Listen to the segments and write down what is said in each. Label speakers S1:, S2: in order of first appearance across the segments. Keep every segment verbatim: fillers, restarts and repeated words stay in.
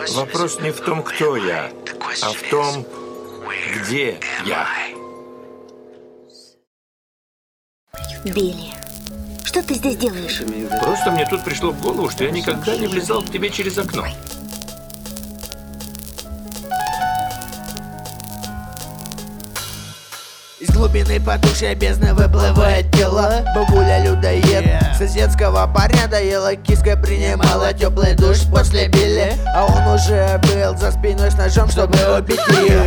S1: Вопрос не в том, кто я, а в том, где я.
S2: Билли, что ты здесь делаешь?
S1: Просто мне тут пришло в голову, что я никогда не влезал к тебе через окно.
S3: Из глубины потухшей бездны выплывает тело. Бабуля людоед, yeah. Соседского парня доела. Киска принимала теплый душ после Билли, а он уже был за спиной с ножом, чтобы убить ее.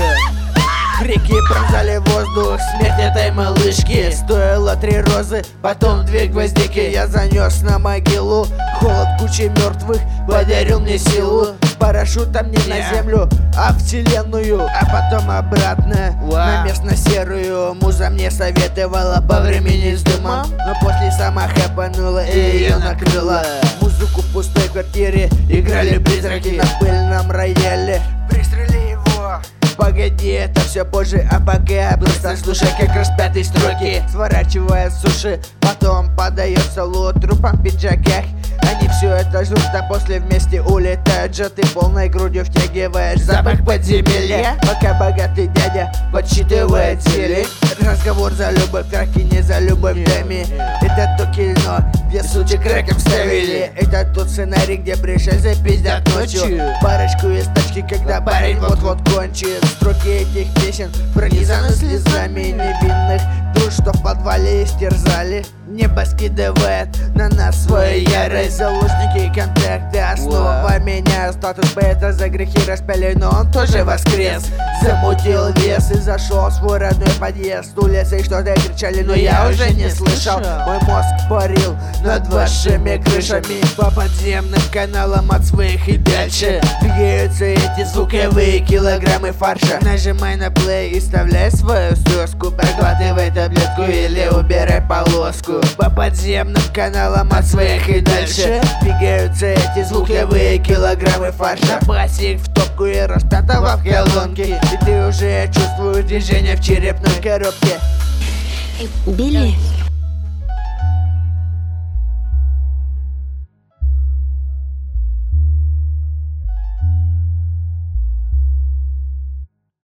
S3: Крики пронзали воздух, смерть этой малышки. Стоило три розы, потом две гвоздики. Я занес на могилу, холод кучи мертвых подарил мне силу. Парашютом не на землю, а в вселенную, а потом обратно на местно-серую. Муза мне советовала повременить с дымом, но после сама хэпанула и ее накрыла. Музыку в пустой квартире играли призраки на пыльном рояле. Пристрели его. Погоди, это все позже, а пока просто слушай, как распятые строки, сворачивая с суши, потом подается лут трупам в пиджаках. Они все это жрут, а после вместе улетают же. Ты полной грудью втягиваешь запах подземелья, пока богатый дядя подсчитывает зелень. Разговор за любовь, краки не за любовь в доме. Это то кино, где сучек рэком ставили. Это тот сценарий, где пришельцы пиздят ночью парочку из тачки, когда парень вот-вот кончит. Строки этих песен пронизаны слезами невинных душ, что в подвале истерзали. Небо скидывает на нас свою ярость. Заложники контакты, основа меня. Статус бета за грехи распяли, но он тоже воскрес. Замутил вес и зашел в свой родной подъезд. Улицы что-то кричали, но я уже не слышал. Мой мозг парил над вашими крышами, по подземным каналам от своих и дальше двигаются эти звуковые килограммы фарша. Нажимай на плей и вставляй свою слезку, проглатывай таблетку или убирай полоску. По подземным каналам от своих и дальше двигаются эти звуковые килограммы фарша. Брось их в топку и распятого в колонке, и ты уже чувствуешь движение в черепной коробке.
S2: Билли,